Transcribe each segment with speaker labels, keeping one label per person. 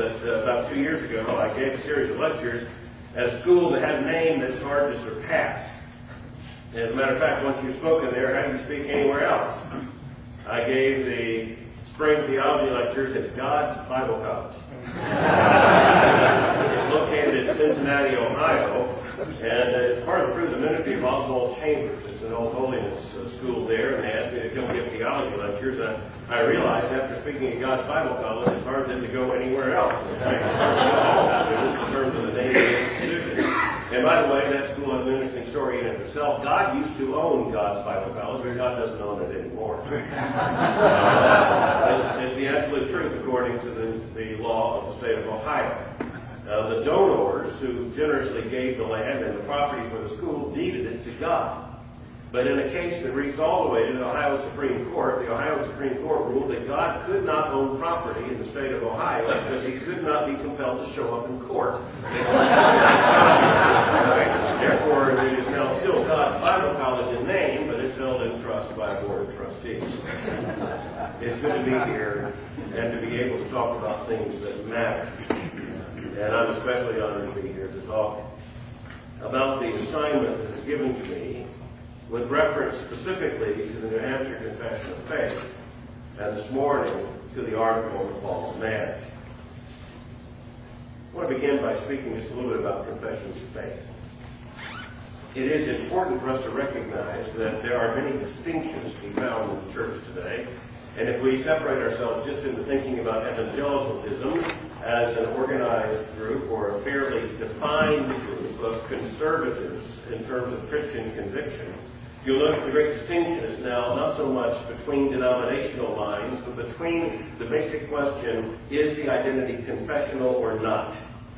Speaker 1: that about 2 years ago I gave a series of lectures at a school that had a name that's hard to surpass. As a matter of fact, once you've spoken there, how do you speak anywhere else? I gave the spring theology lectures at God's Bible College. It's located in Cincinnati, Ohio, and it's part of the ministry of Oswald Chambers. It's an old holiness school there, and they asked me to come give theology lectures. And I realized after speaking at God's Bible College, it's hard then to go anywhere else. In fact, in terms of the name of the institution. And by the way, that school has an interesting story in it itself. God used to own God's Bible College, but God doesn't own it anymore. It's the absolute truth according to the law of the state of Ohio. The donors who generously gave the land and the property for the school deeded it to God. But in a case that reached all the way to the Ohio Supreme Court, the Ohio Supreme Court ruled that God could not own property in the state of Ohio because he could not be compelled to show up in court. Therefore, it is now still God's Bible College in name, but it's held in trust by a board of trustees. It's good to be here and to be able to talk about things that matter. And I'm especially honored to be here to talk about the assignment that is given to me with reference specifically to the New Hampshire Confession of Faith, and this morning to the article of False Man. I want to begin by speaking just a little bit about confessions of faith. It is important for us to recognize that there are many distinctions to be found in the church today, and if we separate ourselves just into thinking about evangelicalism as an organized group or a fairly defined group of conservatives in terms of Christian conviction, you'll notice the great distinction is now not so much between denominational lines, but between the basic question, is the identity confessional or not?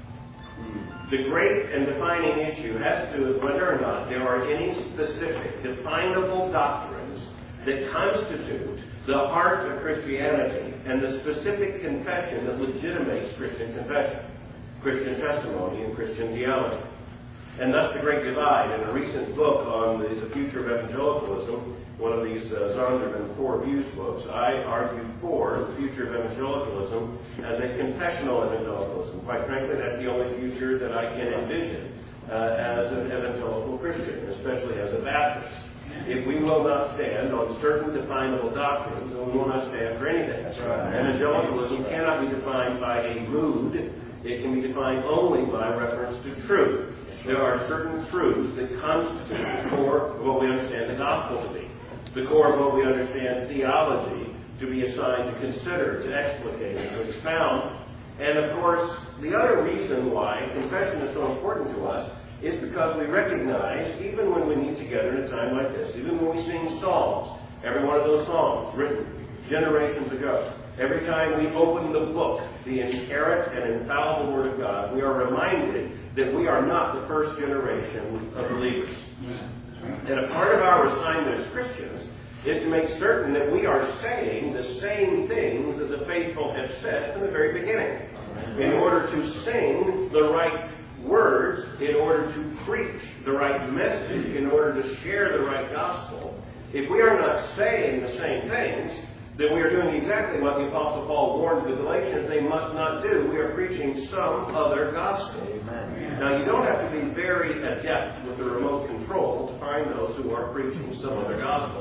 Speaker 1: The great and defining issue has to do with whether or not there are any specific, definable doctrines that constitute the heart of Christianity and the specific confession that legitimates Christian confession, Christian testimony, and Christian theology. And thus the great divide. In a recent book on the future of evangelicalism, one of these Zondervan Core Views books, I argued for the future of evangelicalism as a confessional evangelicalism. Quite frankly, that's the only future that I can envision as an evangelical Christian, especially as a Baptist. If we will not stand on certain definable doctrines, then we will not stand for anything. Evangelicalism cannot be defined by a mood. It can be defined only by reference to truth. There are certain truths that constitute the core of what we understand the gospel to be, the core of what we understand theology to be assigned to consider, to explicate, and to expound. And of course, the other reason why confession is so important to us is because we recognize, even when we meet together in a time like this, even when we sing psalms, every one of those songs written generations ago, every time we open the book, the inerrant and infallible Word of God, we are reminded that we are not the first generation of believers. And a part of our assignment as Christians is to make certain that we are saying the same things that the faithful have said from the very beginning. In order to sing the right words, in order to preach the right message, in order to share the right gospel, if we are not saying the same things, then we are doing exactly what the Apostle Paul warned the Galatians they must not do. We are preaching some other gospel. Amen. Now, you don't have to be very adept with the remote control to find those who are preaching some other gospel.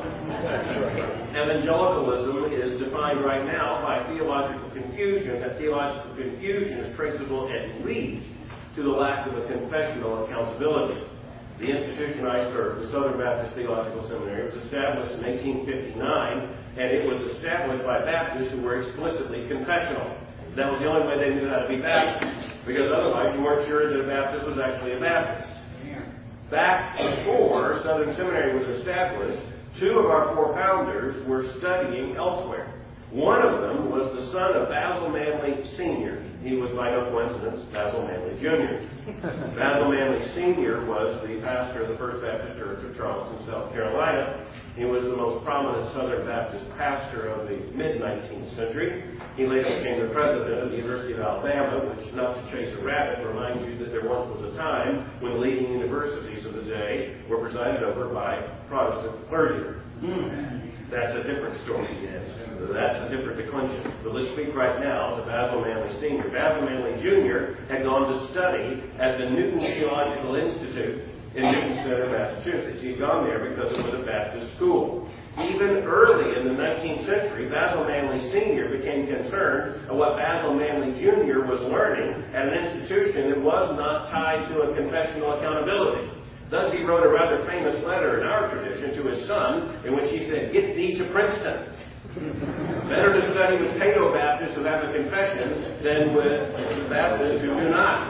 Speaker 1: Evangelicalism is defined right now by theological confusion. That theological confusion is traceable at least to the lack of a confessional accountability. The institution I serve, the Southern Baptist Theological Seminary, was established in 1859, and it was established by Baptists who were explicitly confessional. That was the only way they knew how to be Baptist, because otherwise you weren't sure that a Baptist was actually a Baptist. Back before Southern Seminary was established, two of our four founders were studying elsewhere. One of them was the son of Basil Manley Sr. He was, by no coincidence, Basil Manley Jr. Basil Manley Sr. was the pastor of the First Baptist Church of Charleston, South Carolina. He was the most prominent Southern Baptist pastor of the mid-19th century. He later became the president of the University of Alabama, which, not to chase a rabbit, reminds you that there once was a time when leading universities of the day were presided over by Protestant clergy. That's a different story. That's a different declension. But let's speak right now to Basil Manley Sr. Basil Manley Jr. had gone to study at the Newton Theological Institute in Newton Center, Massachusetts. He had gone there because it was a Baptist school. Even early in the 19th century, Basil Manley Sr. became concerned of what Basil Manley Jr. was learning at an institution that was not tied to a confessional accountability. Thus, he wrote a rather famous letter in our tradition to his son, in which he said, "Get thee to Princeton. Better to study with Cato Baptists who have a confession than with Baptists who do not."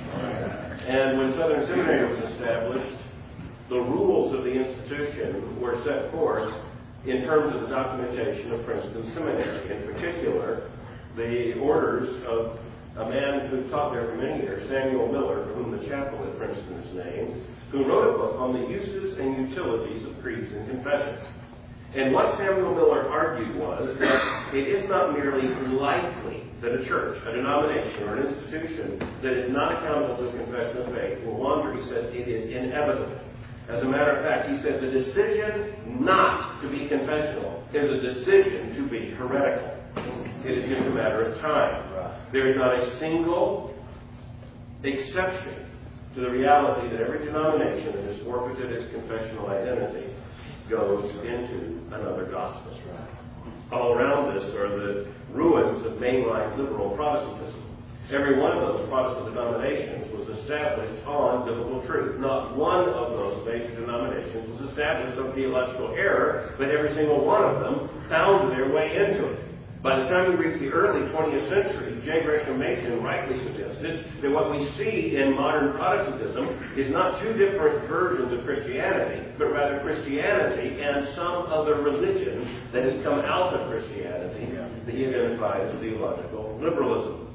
Speaker 1: And when Southern Seminary was established, the rules of the institution were set forth in terms of the documentation of Princeton Seminary. In particular, the orders of a man who taught there for many years, Samuel Miller, for whom the chapel at Princeton is named, who wrote a book on the uses and utilities of creeds and confessions. And what Samuel Miller argued was that it is not merely likely that a church, a denomination, or an institution that is not accountable to a confession of faith will wander. He says it is inevitable. As a matter of fact, he says the decision not to be confessional is a decision to be heretical. It is just a matter of time. There is not a single exception to the reality that every denomination that has forfeited its confessional identity goes into another gospel. All around us are the ruins of mainline liberal Protestantism. Every one of those Protestant denominations was established on biblical truth. Not one of those major denominations was established on theological error, but every single one of them found their way into it. By the time we reach the early 20th century, J. Gresham Machen rightly suggested that what we see in modern Protestantism is not two different versions of Christianity, but rather Christianity and some other religion that has come out of Christianity that he identified as theological liberalism.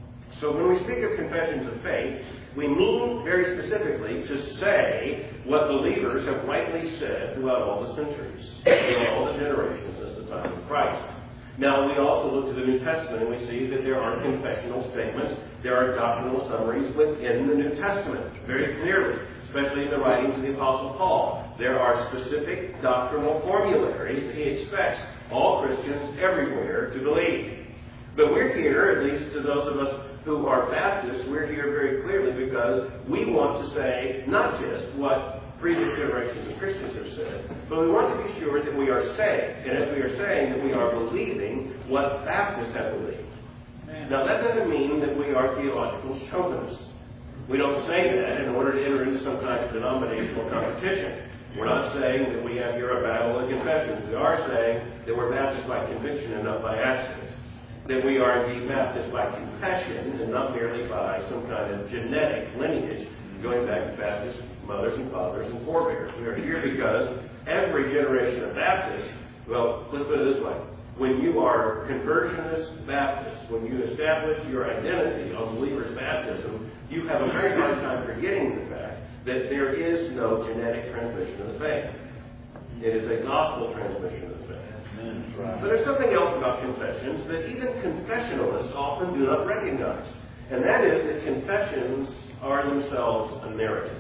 Speaker 1: So when we speak of confessions of faith, we mean very specifically to say what believers have rightly said throughout all the centuries, throughout all the generations since the time of Christ. Now, we also look to the New Testament and we see that there are confessional statements, there are doctrinal summaries within the New Testament, very clearly, especially in the writings of the Apostle Paul. There are specific doctrinal formularies that he expects all Christians everywhere to believe. But we're here, at least to those of us who are Baptists, we're here very clearly because we want to say not just what previous generations of Christians have said, but we want to be sure that we are saved. And as we are saying, that we are believing what Baptists have believed. Now, that doesn't mean that we are theological chauvinists. We don't say that in order to enter into some kind of denominational competition. We're not saying that we have here a battle of confessions. We are saying that we're Baptists by conviction and not by accident. That we are indeed Baptists by confession and not merely by some kind of genetic lineage going back to Baptist mothers and fathers and forebears. We are here because every generation of Baptists, well, let's put it this way. When you are conversionist Baptist, when you establish your identity on believer's baptism, you have a very hard time forgetting the fact that there is no genetic transmission of the faith. It is a gospel transmission of the faith. But there's something else about confessions that even confessionalists often do not recognize. And that is that confessions are themselves a narrative.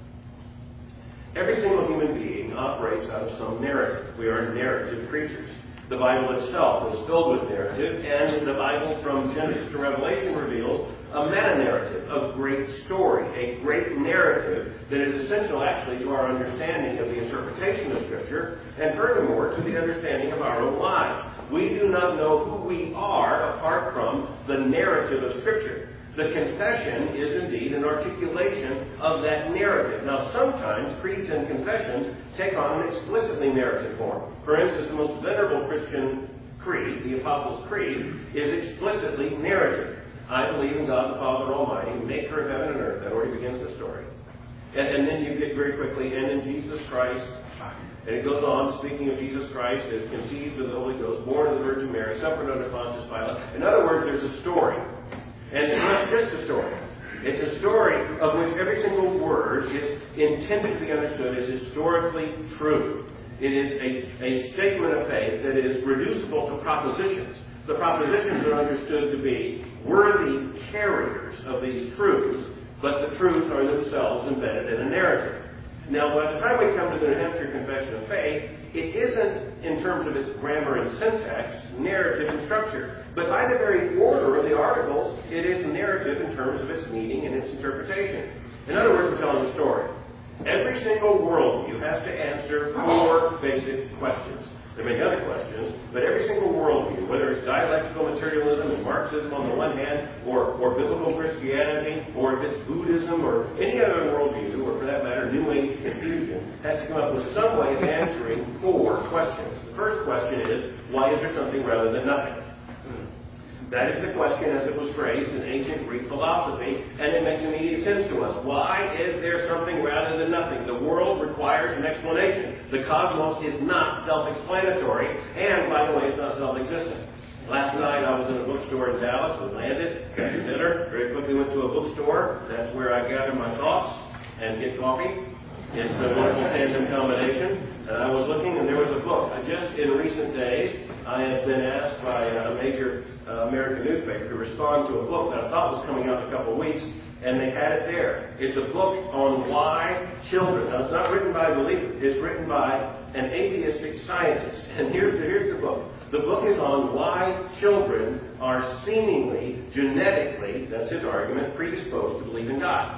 Speaker 1: Every single human being operates out of some narrative. We are narrative creatures. The Bible itself is filled with narrative, and the Bible from Genesis to Revelation reveals a meta-narrative, a great story, a great narrative that is essential actually to our understanding of the interpretation of Scripture, and furthermore to the understanding of our own lives. We do not know who we are apart from the narrative of Scripture. The confession is indeed an articulation of that narrative. Now, sometimes creeds and confessions take on an explicitly narrative form. For instance, the most venerable Christian creed, the Apostles' Creed, is explicitly narrative. I believe in God the Father Almighty, maker of heaven and earth. That already begins the story. And then you get very quickly, and in Jesus Christ, and it goes on speaking of Jesus Christ as conceived of the Holy Ghost, born of the Virgin Mary, suffered under Pontius Pilate. In other words, there's a story. And it's not just a story. It's a story of which every single word is intended to be understood as historically true. It is a statement of faith that is reducible to propositions. The propositions are understood to be worthy carriers of these truths, but the truths are themselves embedded in a narrative. Now, by the time we come to the New Hampshire Confession of Faith, it isn't, in terms of its grammar and syntax, narrative and structure. But by the very order of the articles, it is narrative in terms of its meaning and its interpretation. In other words, we're telling a story. Every single worldview has to answer 4 basic questions. There may be other questions, but every single worldview, whether it's dialectical materialism and Marxism on the one hand, or biblical Christianity, or if it's Buddhism, or any other worldview, or for that matter, New Age infusion, has to come up with some way of answering 4 questions. The first question is, why is there something rather than nothing? That is the question as it was phrased in ancient Greek philosophy, and it makes immediate sense to us. Why is there something rather than nothing? The world requires an explanation. The cosmos is not self-explanatory, and, by the way, it's not self-existent. Last night I was in a bookstore in Dallas. We landed, got some dinner, very quickly went to a bookstore. That's where I gather my thoughts and get coffee. It's a wonderful tandem combination. And I was looking, and there was a book. Just in recent days, I have been asked by a major American newspaper to respond to a book that I thought was coming out in a couple of weeks, and they had it there. It's a book on why children. Now, it's not written by a believer. It's written by an atheistic scientist. And here's the book. The book is on why children are seemingly, genetically, that's his argument, predisposed to believe in God.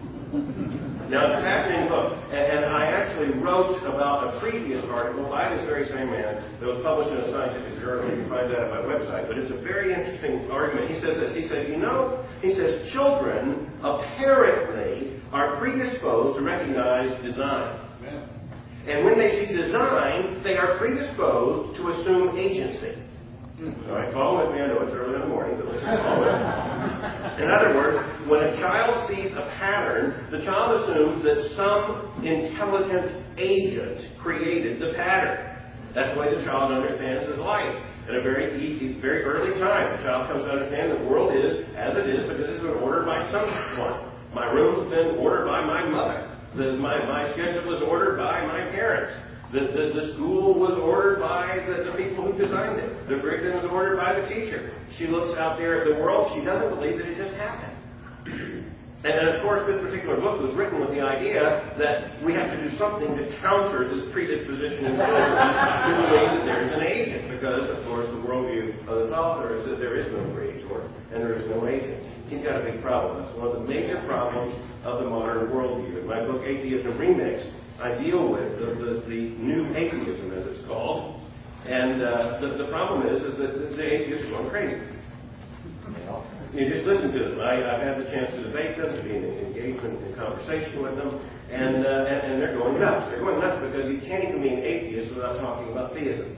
Speaker 1: Now, it's a fascinating book, and I actually wrote about a previous article by this very same man that was published in a scientific journal. You can find that at my website, but it's a very interesting argument. He says this. He says, children apparently are predisposed to recognize design. And when they see design, they are predisposed to assume agency. All right, follow with me. I know it's early in the morning, but let's just follow it. In other words, when a child sees a pattern, the child assumes that some intelligent agent created the pattern. That's the way the child understands his life. At a very early time, the child comes to understand the world is as it is because it's been ordered by someone. My room's been ordered by my mother. My schedule is ordered by my parents. The school was ordered by the people who designed it. The curriculum was ordered by the teacher. She looks out there at the world. She doesn't believe that it just happened. And of course, this particular book was written with the idea that we have to do something to counter this predisposition in children to believe that there is an agent. Because, of course, the worldview of this author is that there is no creator and there is no agent. He's got a big problem. That's one of the major problems of the modern worldview. In my book, Atheism Remix, I deal with the new atheism, as it's called. And the problem is that the atheists are going crazy. You just listen to them. I've had the chance to debate them, to be engaged in conversation with them, and they're going nuts. They're going nuts because you can't even be an atheist without talking about theism.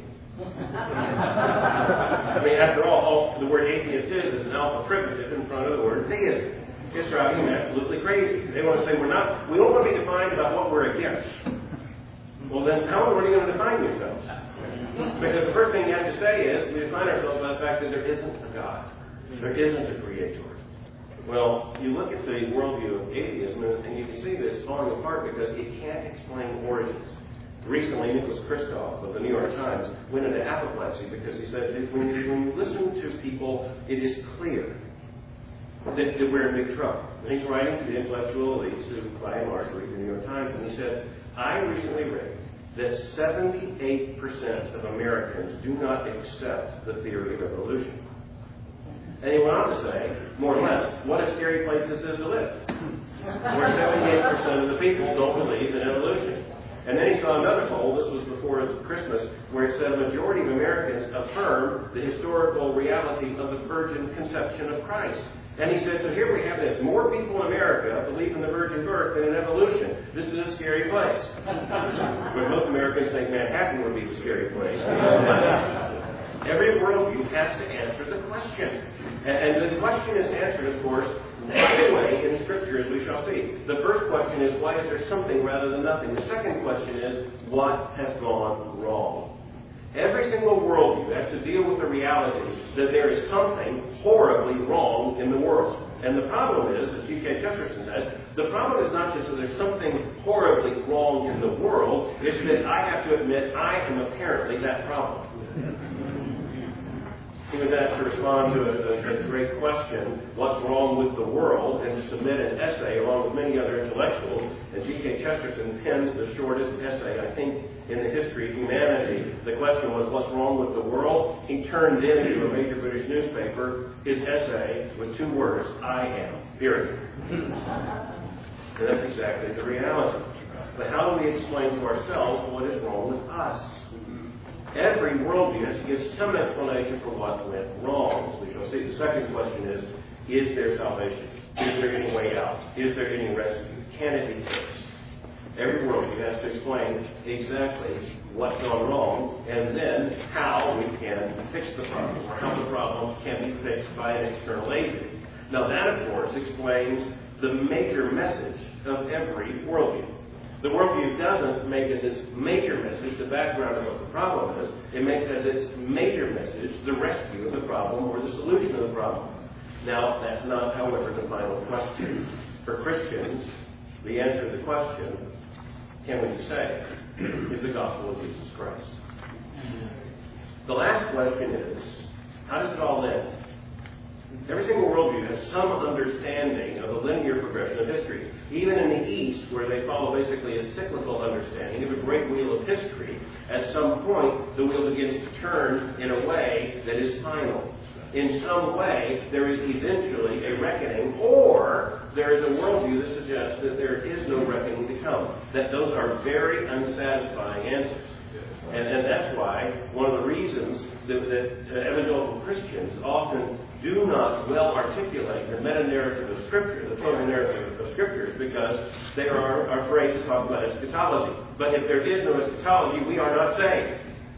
Speaker 1: I mean, after all the word atheist is an alpha privative in front of the word theism. It's driving them absolutely crazy. They want to say we don't want to be defined about what we're against. Well, then how are you going to define yourselves? Because the first thing you have to say is we define ourselves by the fact that there isn't a God. There isn't a creator. Well, you look at the worldview of atheism and you can see that it's falling apart because it can't explain origins. Recently, Nicholas Kristof of the New York Times went into apoplexy because he said when you listen to people, it is clear that we're in big trouble. And he's writing to the intellectual elites who by and large read the New York Times, and he said, I recently read that 78% of Americans do not accept the theory of evolution. And he went on to say, more or less, what a scary place this is to live. Where 78% of the people don't believe in evolution. And then he saw another poll, this was before Christmas, where it said a majority of Americans affirm the historical reality of the virgin conception of Christ. And he said, so here we have this. More people in America believe in the virgin birth than in evolution. This is a scary place. But most Americans think Manhattan would be the scary place. Every worldview has to answer the question. And the question is answered, of course, right away in Scripture, as we shall see. The first question is, why is there something rather than nothing? The second question is, what has gone wrong? Every single worldview has to deal with the reality that there is something horribly wrong in the world. And the problem is, as G.K. Chesterton said, the problem is not just that there's something horribly wrong in the world, it's that I have to admit I am apparently that problem. He was asked to respond to a great question, what's wrong with the world, and to submit an essay along with many other intellectuals. And G.K. Chesterton penned the shortest essay, I think, in the history of humanity. The question was, what's wrong with the world? He turned into a major British newspaper his essay with 2 words, I am, period. And that's exactly the reality. But how do we explain to ourselves what is wrong with us? Every worldview has to give some explanation for what went wrong. We shall see. The second question is there salvation? Is there any way out? Is there any rescue? Can it be fixed? Every worldview has to explain exactly what's gone wrong and then how we can fix the problem, or how the problem can be fixed by an external agent. Now that, of course, explains the major message of every worldview. The worldview doesn't make as its major message the background of what the problem is. It makes as its major message the rescue of the problem or the solution of the problem. Now, that's not, however, the final question. For Christians, the answer to the question, can we be saved, is the gospel of Jesus Christ. The last question is, how does it all end? Every single worldview has some understanding of the linear progression of history. Even in the East, where they follow basically a cyclical understanding of a great wheel of history, at some point the wheel begins to turn in a way that is final. In some way, there is eventually a reckoning, or there is a worldview that suggests that there is no reckoning to come. That those are very unsatisfying answers. And that's why one of the reasons that evangelical Christians often do not well articulate the meta-narrative of Scripture, the total narrative of Scripture, is because they are afraid to talk about eschatology. But if there is no eschatology, we are not saved.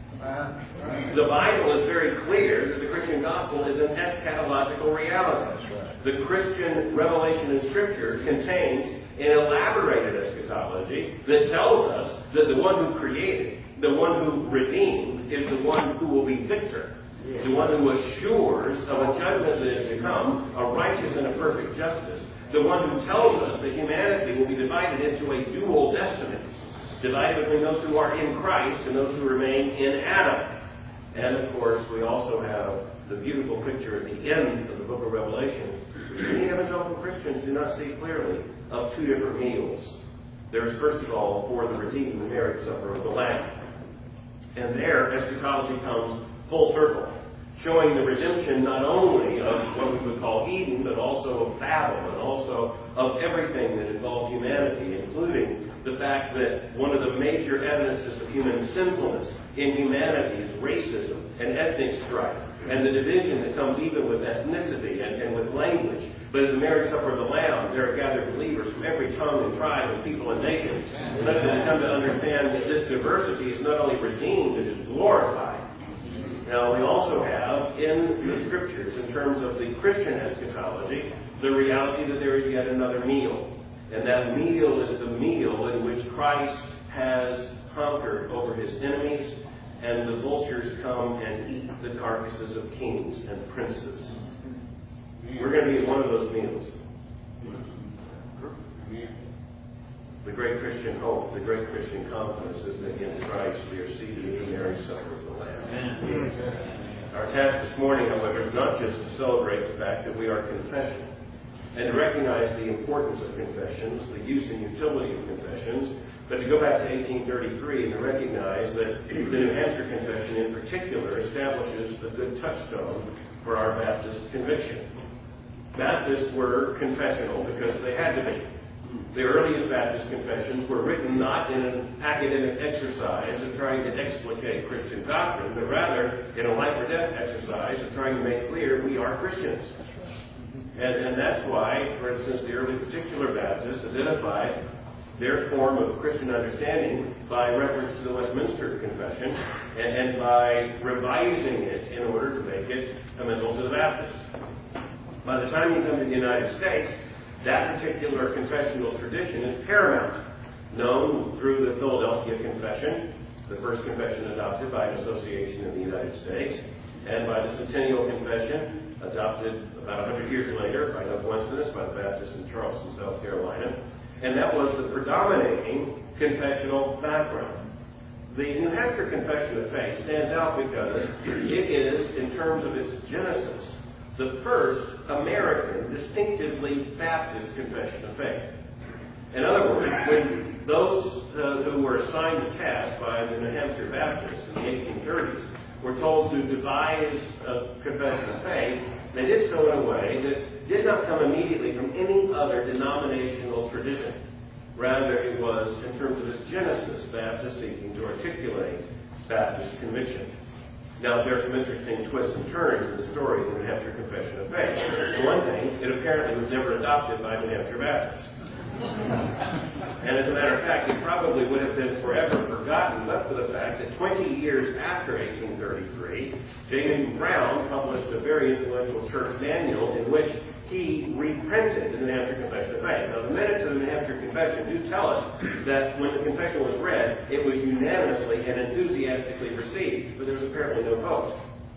Speaker 1: The Bible is very clear that the Christian gospel is an eschatological reality. The Christian revelation in Scripture contains an elaborated eschatology that tells us that the one who created, the one who redeemed, is the one who will be victor. The one who assures of a judgment that is to come, a righteous and a perfect justice. The one who tells us that humanity will be divided into a dual destiny. Divided between those who are in Christ and those who remain in Adam. And of course, we also have the beautiful picture at the end of the book of Revelation. Many evangelical Christians do not see clearly of 2 different meals. There is, first of all, for the redeemed, the marriage supper of the Lamb. And there, eschatology comes full circle, showing the redemption not only of what we would call Eden, but also of Babel, and also of everything that involves humanity, including the fact that one of the major evidences of human sinfulness in humanity is racism and ethnic strife, and the division that comes even with ethnicity and with language. But at the marriage supper of the Lamb, there are gathered believers from every tongue and tribe and people and nation. And thus they come to understand that this diversity is not only redeemed, it is glorified. Now, we also have in the Scriptures, in terms of the Christian eschatology, the reality that there is yet another meal. And that meal is the meal in which Christ has conquered over his enemies, and the vultures come and eat the carcasses of kings and princes. We're going to be one of those meals. The great Christian hope, the great Christian confidence is that in Christ we are seated in the marriage supper of the Lamb. Our task this morning, however, is not just to celebrate the fact that we are confession and to recognize the importance of confessions, the use and utility of confessions, but to go back to 1833 and to recognize that the New Hampshire Confession in particular establishes a good touchstone for our Baptist conviction. Baptists were confessional because they had to be. The earliest Baptist confessions were written not in an academic exercise of trying to explicate Christian doctrine, but rather in a life-or-death exercise of trying to make clear we are Christians. And that's why, for instance, the early particular Baptists identified their form of Christian understanding by reference to the Westminster Confession and by revising it in order to make it amenable to the Baptists. By the time you come to the United States, that particular confessional tradition is paramount, known through the Philadelphia Confession, the first confession adopted by an association in the United States, and by the Centennial Confession, adopted about 100 years later, by no coincidence, by the Baptists in Charleston, South Carolina. And that was the predominating confessional background. The New Hampshire Confession of Faith stands out because it is, in terms of its genesis, the first American distinctively Baptist confession of faith. In other words, when those who were assigned the task by the New Hampshire Baptists in the 1830s were told to devise a confession of faith, they did so in a way that did not come immediately from any other denominational tradition. Rather, it was, in terms of its genesis, Baptist seeking to articulate Baptist conviction. Now, there are some interesting twists and turns in the story of the New Hampshire Confession of Faith. For one thing, it apparently was never adopted by New Hampshire Baptists. And as a matter of fact, it probably would have been forever forgotten, but for the fact that 20 years after 1833, J. Newton Brown published a very influential church manual in which he reprinted the New Hampshire Confession of Faith. Now, the minutes of the New Hampshire Confession do tell us that when the confession was read, it was unanimously and enthusiastically received, but there was apparently no vote.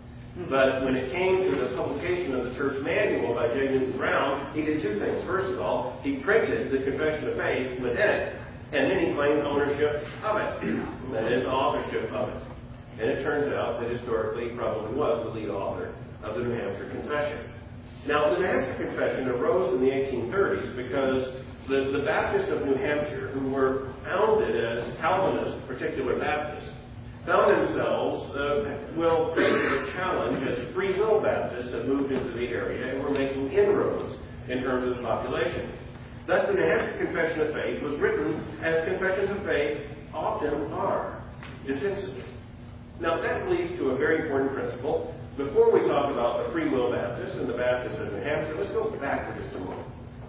Speaker 1: But when it came to the publication of the church manual by J. Newton Brown, he did two things. First of all, he printed the Confession of Faith within it, and then he claimed ownership of it, that is, authorship of it. And it turns out that historically he probably was the lead author of the New Hampshire Confession. Now, the New Hampshire Confession arose in the 1830s because the Baptists of New Hampshire, who were founded as Calvinist particular Baptists, found themselves well faced with a challenge as Free Will Baptists had moved into the area and were making inroads in terms of the population. Thus, the New Hampshire Confession of Faith was written as confessions of faith often are, defensively. Now, that leads to a very important principle. Before we talk about the Free Will Baptists and the Baptists of New Hampshire, let's go back for just a moment.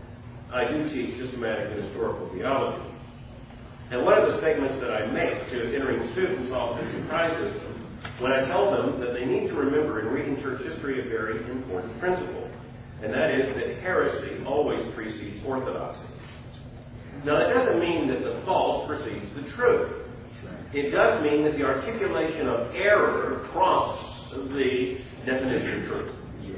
Speaker 1: I do teach systematic and historical theology. And one of the statements that I make to entering students often surprises them when I tell them that they need to remember in reading church history a very important principle, and that is that heresy always precedes orthodoxy. Now, that doesn't mean that the false precedes the truth. It does mean that the articulation of error prompts the definition of truth.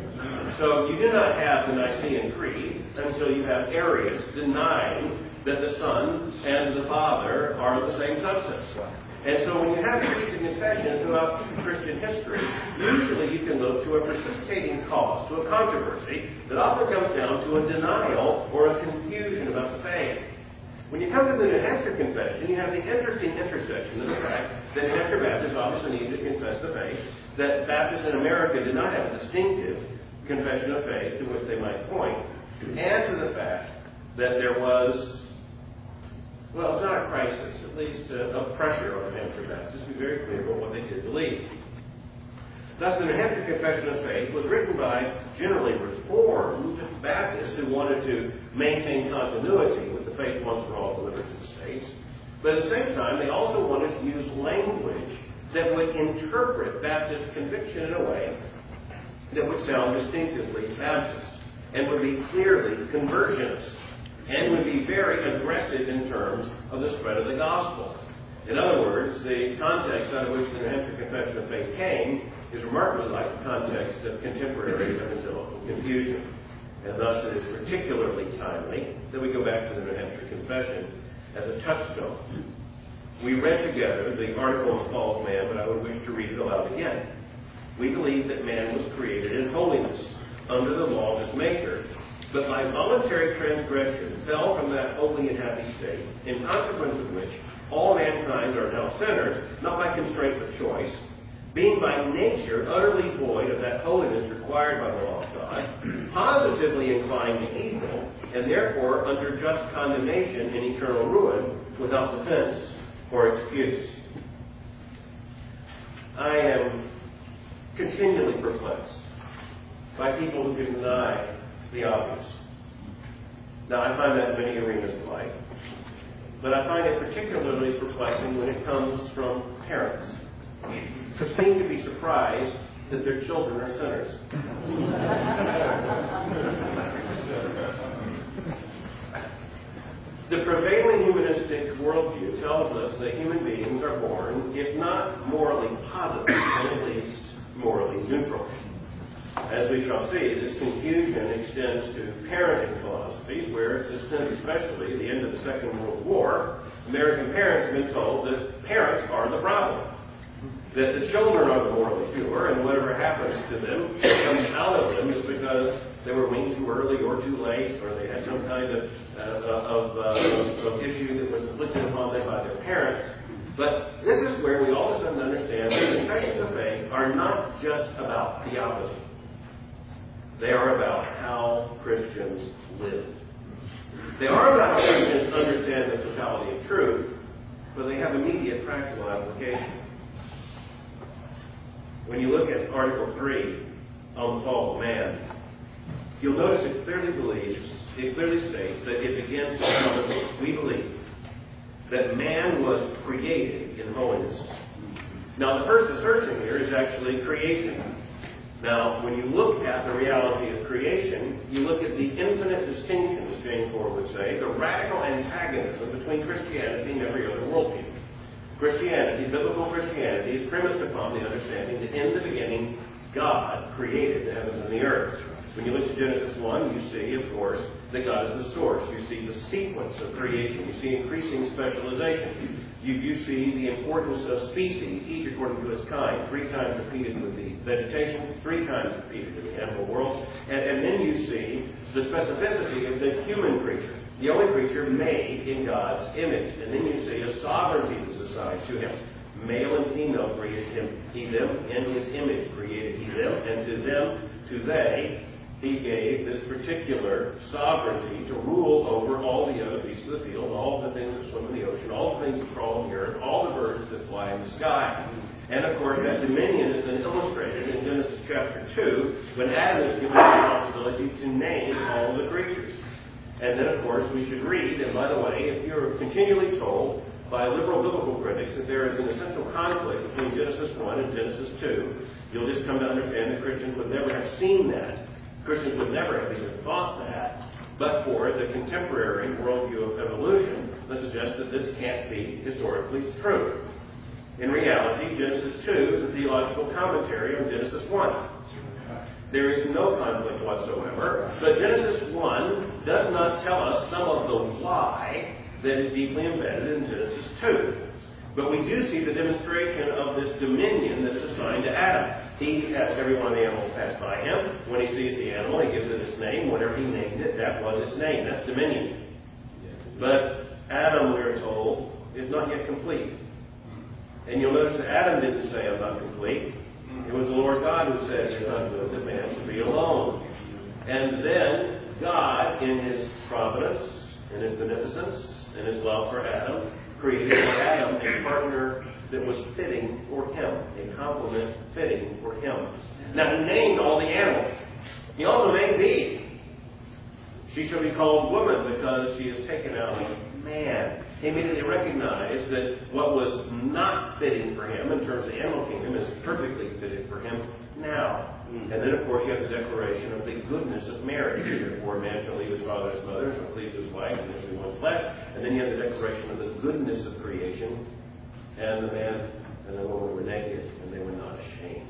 Speaker 1: So you do not have the Nicene Creed until you have Arius denying that the Son and the Father are the same substance. And so when you have creeds and confessions throughout Christian history, usually you can look to a precipitating cause, to a controversy that often comes down to a denial or a confusion about the faith. When you come to the New Hampshire Confession, you have the interesting intersection of the fact that New Hampshire Baptists obviously needed to confess the faith, that Baptists in America did not have a distinctive confession of faith to which they might point, and to the fact that there was, well, it's not a crisis, at least a pressure on New Hampshire Baptists to be very clear about what they did believe. Thus, the New Hampshire Confession of Faith was written by generally Reformed Baptists who wanted to maintain continuity with the faith once for all delivered to the states. But at the same time, they also wanted to use language that would interpret Baptist conviction in a way that would sound distinctively Baptist and would be clearly conversionist and would be very aggressive in terms of the spread of the gospel. In other words, the context out of which the New Hampshire Confession of Faith came is remarkably like the context of contemporary evangelical confusion. And thus it is particularly timely that we go back to the New Hampshire Confession as a touchstone. We read together the article on the fall of man, but I would wish to read it aloud again. We believe that man was created in holiness, under the law of his Maker, but by voluntary transgression fell from that holy and happy state, in consequence of which all mankind are now sinners, not by constraint but choice, being by nature utterly void of that holiness required by the law of God, positively inclined to evil, and therefore under just condemnation and eternal ruin, without defense or excuse. I am continually perplexed by people who can deny the obvious. Now, I find that in many arenas of life, but I find it particularly perplexing when it comes from parents who seem to be surprised that their children are sinners. The prevailing humanistic worldview tells us that human beings are born, if not morally positive, then at least morally neutral. as we shall see, this confusion extends to parenting philosophies, where, since especially the end of the Second World War, American parents have been told that parents are the problem. That the children are the morally pure, and whatever happens to them, comes out of them, is because they were weaned too early or too late, or they had some kind of issue that was inflicted upon them by their parents. But this is where we all of a sudden understand that confessions of faith are not just about theology. They are about how Christians live. They are about how Christians understand the totality of truth, but they have immediate practical application. When you look at Article 3 on the fall of man, you'll notice it clearly states that it begins with, we believe that man was created in holiness. Now, the first assertion here is actually creation. Now, when you look at the reality of creation, you look at the infinite distinction, as Jane Ford would say, the radical antagonism between Christianity and every other worldview. Christianity, biblical Christianity, is premised upon the understanding that in the beginning, God created the heavens and the earth. When you look to Genesis 1, you see, of course, that God is the source. You see the sequence of creation. You see increasing specialization. You see the importance of species, each according to its kind, 3 times repeated with the vegetation, 3 times repeated in the animal world. And then you see the specificity of the human creature, the only creature made in God's image. And then you see a sovereignty was assigned to him. Male and female created him, he, them, in his image created he, them, and to them, to they, he gave this particular sovereignty to rule over all the other beasts of the field, all the things that swim in the ocean, all the things that crawl in the earth, all the birds that fly in the sky. And of course, that dominion is then illustrated in Genesis chapter 2, when Adam is given the responsibility to name all the creatures. And then, of course, we should read, and by the way, if you're continually told by liberal biblical critics that there is an essential conflict between Genesis 1 and Genesis 2, you'll just come to understand that Christians would never have seen that. Christians would never have even thought that, but for the contemporary worldview of evolution that suggests that this can't be historically true. In reality, Genesis 2 is a theological commentary on Genesis 1. There is no conflict whatsoever, but Genesis 1 does not tell us some of the why that is deeply embedded in Genesis 2. But we do see the demonstration of this dominion that's assigned to Adam. He has every one of the animals pass by him. When he sees the animal, he gives it its name. Whatever he named it, that was its name. That's dominion. But Adam, we're told, is not yet complete. And you'll notice that Adam didn't say, I'm not complete. It was the Lord God who said, it's not good that man should be alone. And then God, in his providence, in his beneficence, in his love for Adam, created for Adam a partner that was fitting for him, a complement fitting for him. Now, he named all the animals. He also named Eve. She shall be called woman because she is taken out of man. He immediately recognized that what was not fitting for him in terms of the animal kingdom is perfectly fitted for him now. And then, of course, you have the declaration of the goodness of marriage. Therefore, a man shall leave his father and his mother, and shall cleave to his wife, and they shall be one flesh. And then you have the declaration of the goodness of creation. And the man and the woman were naked, and they were not ashamed.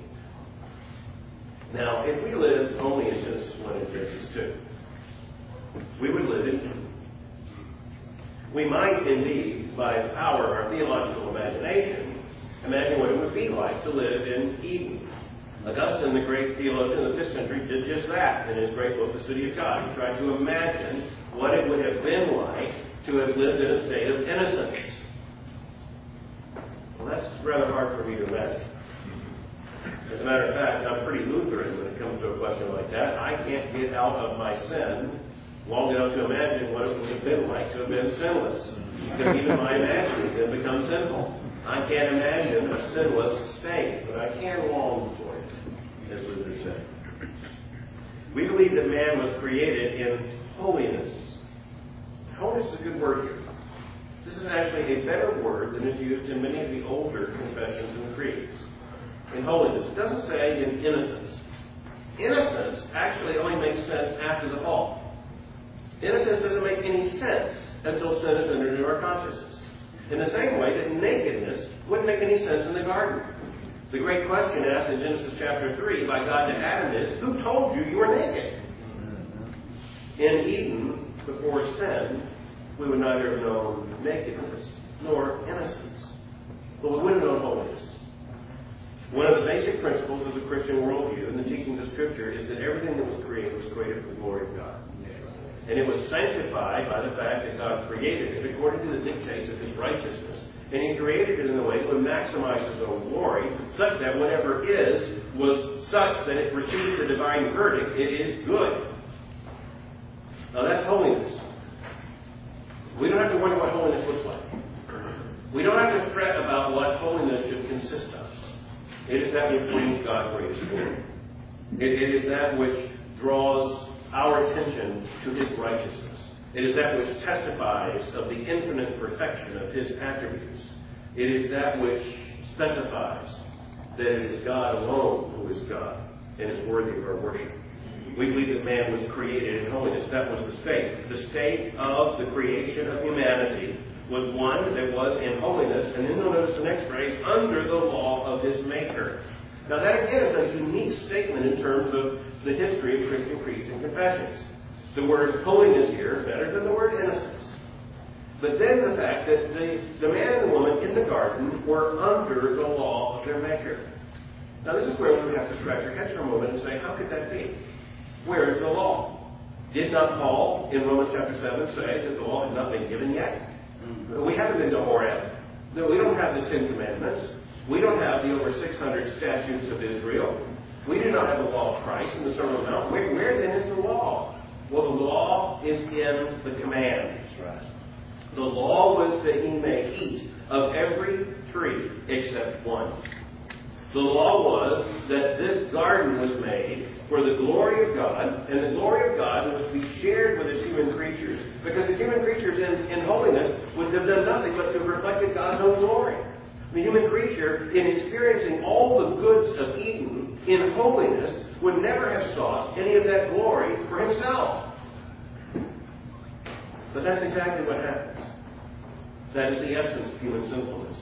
Speaker 1: Now, if we lived only in Genesis 1 and Genesis 2, we would live in Eden. We might indeed, by the power of our theological imagination, imagine what it would be like to live in Eden. Augustine, the great theologian of the 5th century, did just that in his great book, The City of God. He tried to imagine what it would have been like to have lived in a state of innocence. Well, that's rather hard for me to imagine. As a matter of fact, I'm pretty Lutheran when it comes to a question like that. I can't get out of my sin long enough to imagine what it would have been like to have been sinless. Because even my imagining can become sinful. I can't imagine a sinless state, but I can long for it, as Luther said. We believe that man was created in holiness. Holiness is a good word here. This is actually a better word than is used in many of the older confessions and creeds. In holiness. It doesn't say in innocence. Innocence actually only makes sense after the fall. Innocence doesn't make any sense until sin is entered into our consciousness. In the same way that nakedness wouldn't make any sense in the garden. The great question asked in Genesis chapter 3 by God to Adam is, who told you were naked? In Eden, before sin, we would neither have known nakedness nor innocence. But we wouldn't know holiness. One of the basic principles of the Christian worldview and the teachings of Scripture is that everything that was created for the glory of God. And it was sanctified by the fact that God created it according to the dictates of His righteousness. And He created it in a way that would maximize His own glory, such that whatever is was such that it receives the divine verdict, it is good. Now that's holiness. We don't have to wonder what holiness looks like. We don't have to fret about what holiness should consist of. It is that which brings God greatest glory. It is that which draws our attention to His righteousness. It is that which testifies of the infinite perfection of His attributes. It is that which specifies that it is God alone who is God and is worthy of our worship. We believe that man was created in holiness. That was the state. The state of the creation of humanity was one that was in holiness, and then you'll notice the next phrase, under the law of his Maker. Now that again is a unique statement in terms of the history of Christian creeds and confessions. The word holiness here is better than the word innocence. But then the fact that the man and the woman in the garden were under the law of their Maker. Now this is where we would have to scratch our heads for a moment and say, how could that be? Where is the law? Did not Paul in Romans chapter 7 say that the law had not been given yet? We haven't been to Horeb. No, we don't have the Ten Commandments. We don't have the over 600 statutes of Israel. We do not have the law of Christ in the Sermon on the Mount. Where then is the law? Well, the law is in the command. That's right. The law was that he may eat of every tree except one. The law was that this garden was made for the glory of God, and the glory of God was to be shared with His human creatures, because the human creatures in holiness would have done nothing but to have reflected God's own glory. The human creature, in experiencing all the goods of Eden in holiness, would never have sought any of that glory for himself. But that's exactly what happens. That is the essence of human sinfulness.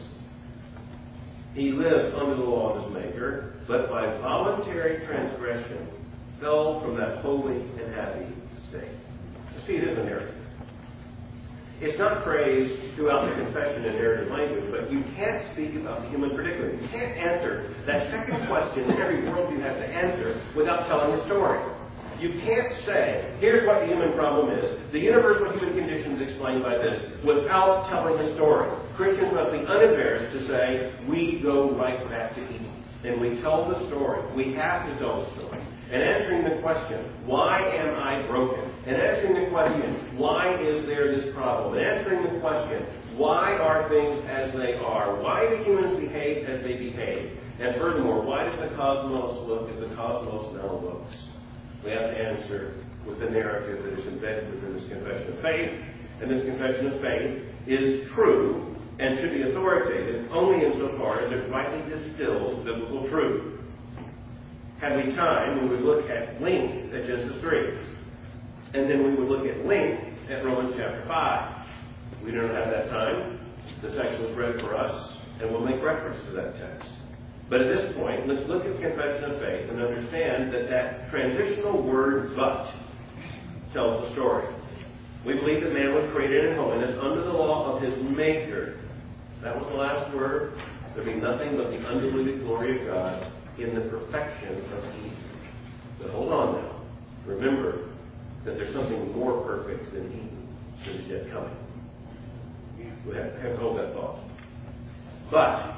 Speaker 1: He lived under the law of his Maker, but by voluntary transgression fell from that holy and happy state. You see, it is a narrative. It's not phrased throughout the confession in narrative language, but you can't speak about the human predicament. You can't answer that second question that every worldview has to answer without telling a story. You can't say, here's what the human problem is, the universal human condition is explained by this, without telling a story. Christians must be unembarrassed to say, we go right back to Eden. And we tell the story. We have to tell the story. And answering the question, why am I broken? And answering the question, why is there this problem? And answering the question, why are things as they are? Why do humans behave as they behave? And furthermore, why does the cosmos look as the cosmos now looks? We have to answer with the narrative that is embedded within this confession of faith. And this confession of faith is true and should be authoritative only insofar as it rightly distills biblical truth. Had we time, we would look at length at Genesis 3. And then we would look at length at Romans chapter 5. We don't have that time. The text was read for us, and we'll make reference to that text. But at this point, let's look at the confession of faith and understand that that transitional word, but, tells the story. We believe that man was created in holiness under the law of his Maker. That was the last word. There'll be nothing but the undiluted glory of God in the perfection of Eden. But hold on now. Remember that there's something more perfect than Eden that is yet coming. We have to hold that thought. But,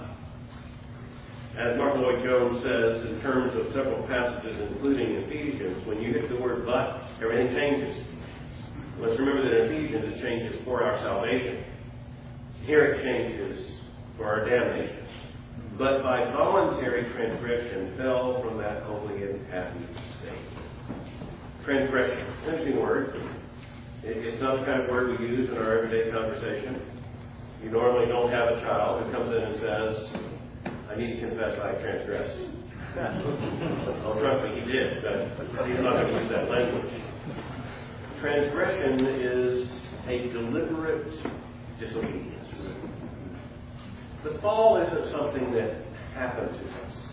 Speaker 1: as Martin Lloyd-Jones says in terms of several passages, including Ephesians, when you hit the word but, everything changes. Let's remember that in Ephesians it changes for our salvation. Here it changes for our damnation. But by voluntary transgression fell from that holy and happy state. Transgression. Interesting word. It's not the kind of word we use in our everyday conversation. You normally don't have a child who comes in and says, I need to confess I transgressed. Oh, trust me, he did, but he's not going to use that language. Transgression is a deliberate disobedience. The fall isn't something that happened to us.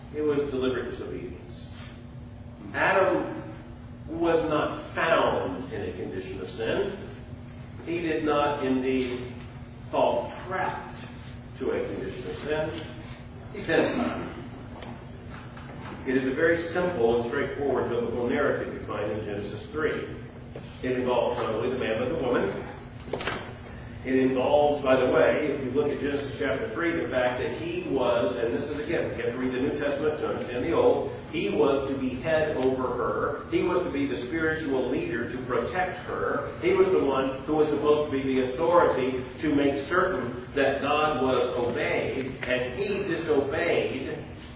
Speaker 1: It was deliberate disobedience. Adam was not found in a condition of sin. He did not indeed fall trapped to a condition of sin. He sinned not. It is a very simple and straightforward biblical narrative you find in Genesis 3. It involves not only the man but the woman. It involves, by the way, if you look at Genesis chapter 3, the fact that he was, and this is again, you have to read the New Testament to understand the Old, he was to be head over her. He was to be the spiritual leader to protect her. He was the one who was supposed to be the authority to make certain that God was obeyed, and he disobeyed,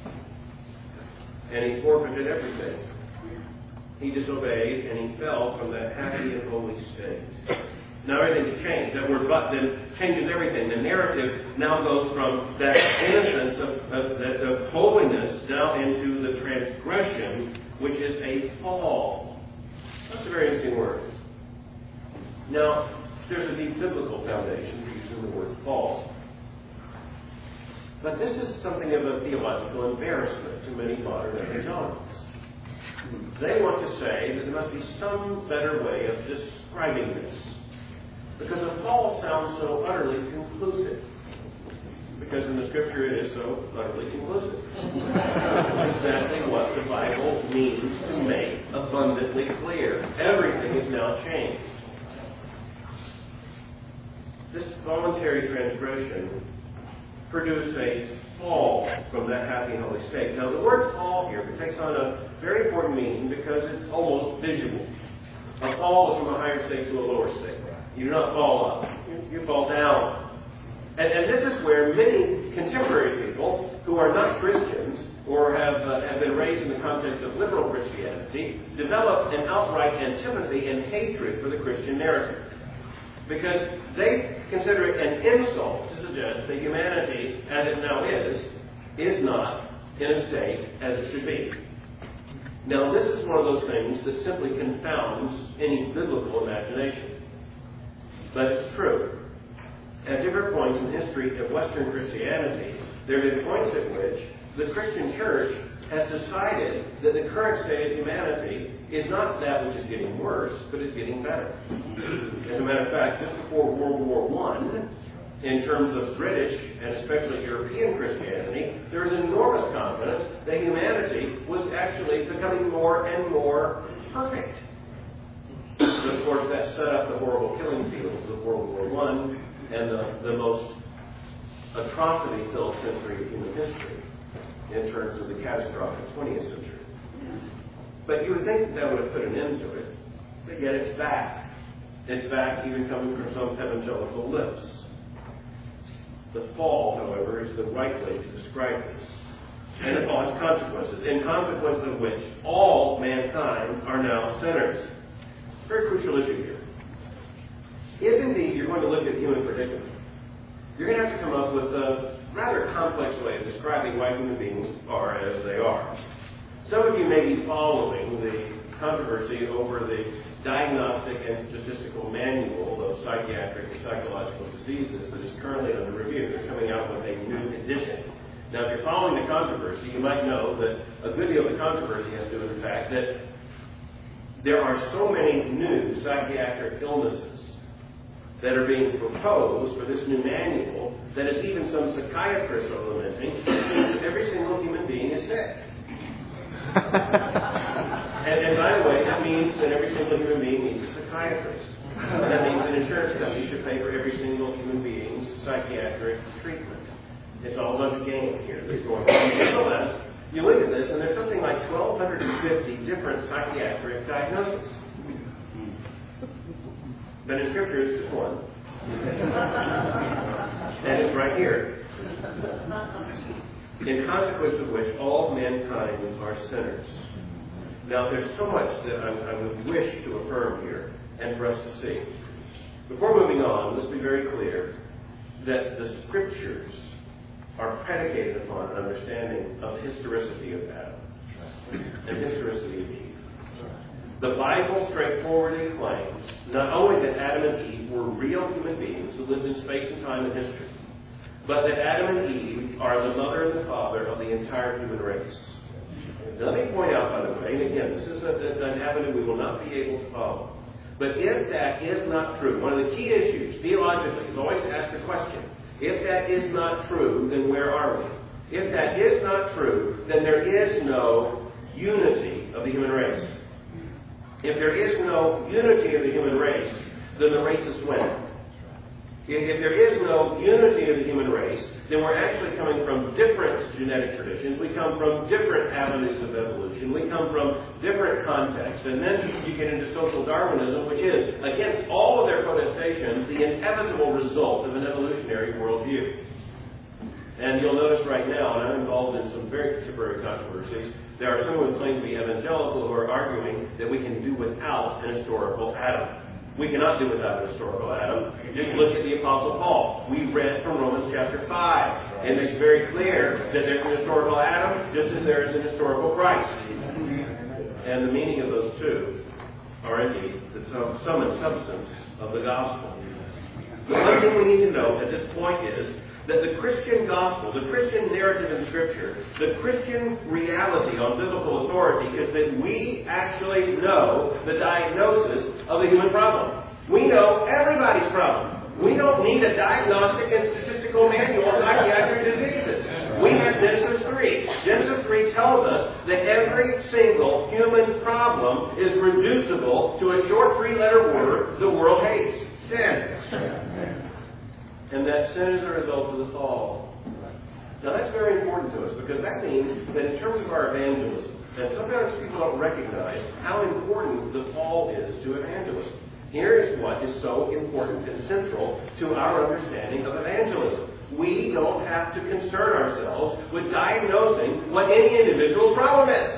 Speaker 1: and he forfeited everything. He disobeyed, and he fell from that happy and holy state. Now everything's changed. That word "but" then changes everything. The narrative now goes from that innocence of holiness now into the transgression, which is a fall. That's a very interesting word. Now, there's a deep biblical foundation for using the word fall. But this is something of a theological embarrassment to many modern evangelists. They want to say that there must be some better way of describing this. Because a fall sounds so utterly conclusive. Because in the Scripture it is so utterly conclusive. It's exactly what the Bible means to make abundantly clear. Everything is now changed. This voluntary transgression produced a fall from that happy and holy state. Now the word fall here takes on a very important meaning because it's almost visual. A fall is from a higher state to a lower state. You do not fall up. You fall down. And this is where many contemporary people who are not Christians or have been raised in the context of liberal Christianity develop an outright antipathy and hatred for the Christian narrative. Because they consider it an insult to suggest that humanity, as it now is not in a state as it should be. Now, this is one of those things that simply confounds any biblical imagination. But it's true. At different points in the history of Western Christianity, there have been points at which the Christian church has decided that the current state of humanity is not that which is getting worse, but is getting better. As a matter of fact, just before World War I, in terms of British and especially European Christianity, there was enormous confidence that humanity was actually becoming more and more perfect. But of course, that set up the horrible killing fields of World War I and the most atrocity-filled century of human history in terms of the catastrophic 20th century. But you would think that would have put an end to it, but yet it's back. It's back even coming from some evangelical lips. The fall, however, is the right way to describe this. And it all has consequences, in consequence of which all mankind are now sinners. Very crucial issue here. If indeed you're going to look at human predicament, you're going to have to come up with a rather complex way of describing why human beings are as they are. Some of you may be following the controversy over the Diagnostic and Statistical Manual of Psychiatric and Psychological Diseases that is currently under review. They're coming out with a new edition. Now, if you're following the controversy, you might know that a good deal of the controversy has to do with the fact that there are so many new psychiatric illnesses that are being proposed for this new manual that as even some psychiatrists are lamenting, it seems that every single human being is sick. and by the way, that means that every single human being needs a psychiatrist. And that means an insurance company should pay for every single human being's psychiatric treatment. It's all a bunch of game here that's going on. Nonetheless, you look at this, and there's something like 1,250 different psychiatric diagnoses. But in Scripture, it's just one. And it's right here. In consequence of which all mankind are sinners. Now, there's so much that I would wish to affirm here and for us to see. Before moving on, let's be very clear that the Scriptures are predicated upon an understanding of the historicity of Adam and historicity of Eve. The Bible straightforwardly claims not only that Adam and Eve were real human beings who lived in space and time and history, but that Adam and Eve are the mother and the father of the entire human race. Now, let me point out, by the way, and again, this is an avenue we will not be able to follow. But if that is not true, one of the key issues theologically is always to ask the question, if that is not true, then where are we? If that is not true, then there is no unity of the human race. If there is no unity of the human race, then the race is win. If there is no unity of the human race, then we're actually coming from different genetic traditions. We come from different avenues of evolution. We come from different contexts. And then you get into social Darwinism, which is, against all of their protestations, the inevitable result of an evolutionary worldview. And you'll notice right now, and I'm involved in some very contemporary controversies, there are some who claim to be evangelical who are arguing that we can do without an historical Adam. We cannot do without a historical Adam. Just look at the Apostle Paul. We read from Romans chapter 5. It makes very clear that there's an historical Adam just as there is an historical Christ. And the meaning of those two are indeed the sum and substance of the gospel. The one thing we need to know at this point is that the Christian gospel, the Christian narrative in Scripture, the Christian reality on biblical authority is that we actually know the diagnosis of the human problem. We know everybody's problem. We don't need a diagnostic and statistical manual on psychiatric diseases. We have Genesis 3. Genesis 3 tells us that every single human problem is reducible to a short three-letter word the world hates: sin. And that sin is a result of the fall. Now that's very important to us because that means that in terms of our evangelism, and sometimes people don't recognize how important the fall is to evangelism. Here is what is so important and central to our understanding of evangelism. We don't have to concern ourselves with diagnosing what any individual's problem is.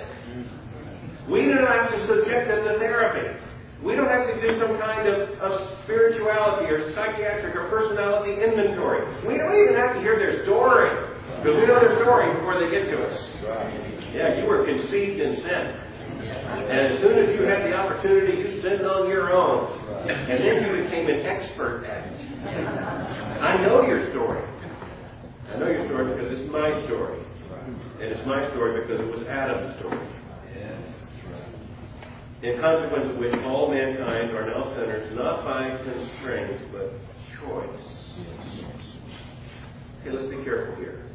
Speaker 1: We do not have to subject them to therapy. We don't have to do some kind of spirituality or psychiatric or personality inventory. We don't even have to hear their story, because we know their story before they get to us. Yeah, you were conceived in sin. And as soon as you had the opportunity, you sinned on your own. And then you became an expert at it. I know your story. I know your story because it's my story. And it's my story because it was Adam's story. In consequence of which all mankind are now sinners, not by constraint, but choice. Okay, let's be careful here.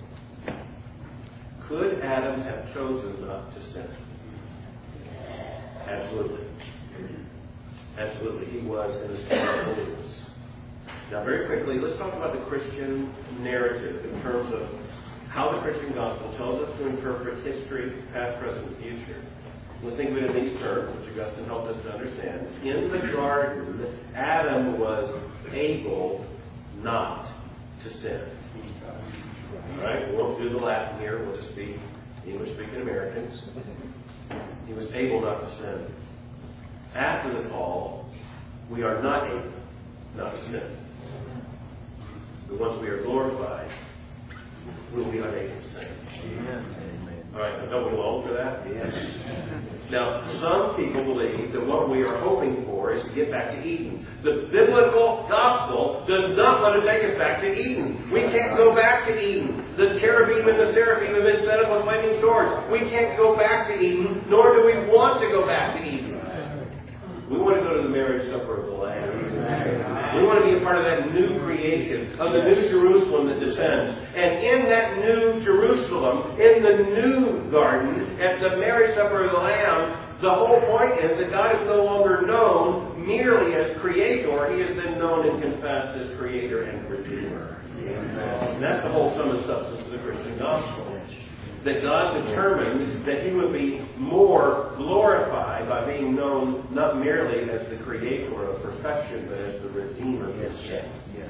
Speaker 1: Could Adam have chosen not to sin? Absolutely. Absolutely. He was in the state of holiness. Now, very quickly, let's talk about the Christian narrative in terms of how the Christian gospel tells us to interpret history, past, present, and future. Let's think of it in these terms, which Augustine helped us to understand. In the garden, Adam was able not to sin. All right? We won't do the Latin here. We'll just speak English-speaking Americans. He was able not to sin. After the fall, we are not able not to sin. But once we are glorified, we will be unable to sin. Amen. All right, now don't we long for that? Yes. Now, some people believe that what we are hoping for is to get back to Eden. The biblical gospel does not want to take us back to Eden. We can't go back to Eden. The cherubim and the seraphim have been set up on flaming swords. We can't go back to Eden, nor do we want to go back to Eden. We want to go to the marriage supper of the Lamb. We want to be a part of that new creation, of the new Jerusalem that descends. And in that new Jerusalem, in the new garden, at the marriage supper of the Lamb, the whole point is that God is no longer known merely as Creator. He has been known and confessed as Creator and Redeemer. And that's the whole sum and substance of the Christian gospel. That God determined that He would be more glorified by being known not merely as the Creator of perfection, but as the Redeemer of sin.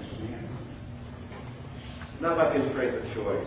Speaker 1: Not by constraint of choice.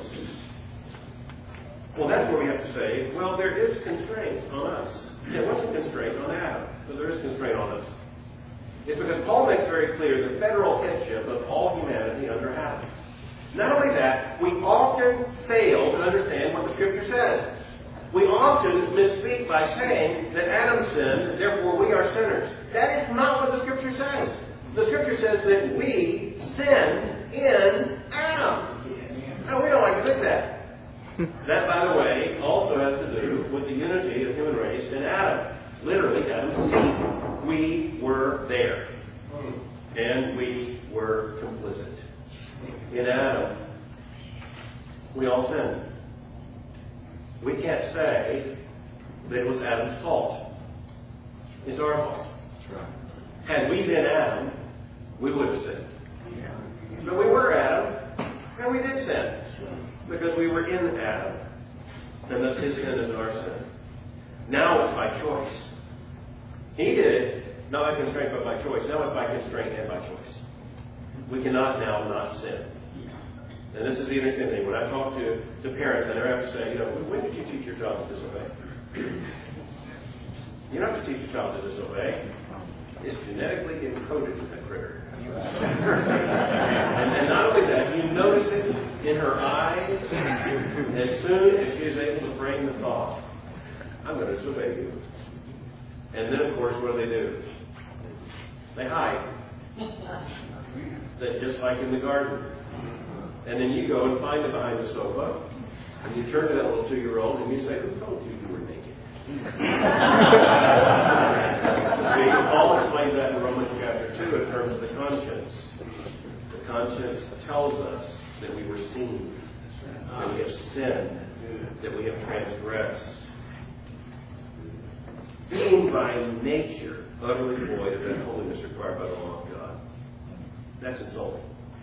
Speaker 1: Well, that's where we have to say, well, there is constraint on us. There wasn't constraint on Adam, but there is constraint on us. It's because Paul makes very clear the federal headship of all humanity under Adam. Not only that, we often fail to understand what the Scripture says. We often misspeak by saying that Adam sinned, therefore we are sinners. That is not what the Scripture says. The Scripture says that we sinned in Adam. Now, we don't like to think that. That, by the way, also has to do with the unity of the human race in Adam. Literally, Adam's seed. We were there. And we were complicit. In Adam, we all sinned. We can't say that it was Adam's fault. It's our fault. That's right. Had we been Adam, we would have sinned. But we were Adam, and we did sin. Because we were in Adam. And thus his sin is our sin. Now it's by choice. He did it, not by constraint, but by choice. Now it's by constraint and by choice. We cannot now not sin. And this is the interesting thing. When I talk to parents, and they have to say, when did you teach your child to disobey? You don't have to teach your child to disobey. It's genetically encoded in that critter. and not only that, you notice it in her eyes as soon as she is able to frame the thought, I'm going to disobey you. And then, of course, what do? They hide. Just like in the garden. And then you go and find it behind the sofa, and you turn to that little 2-year-old and you say, who told you you were naked? Paul explains that in Romans chapter 2 in terms of the conscience. The conscience tells us that we were seen, that we have sinned, that we have transgressed. Being by nature utterly void of that holiness required by the law of God. That's insulting.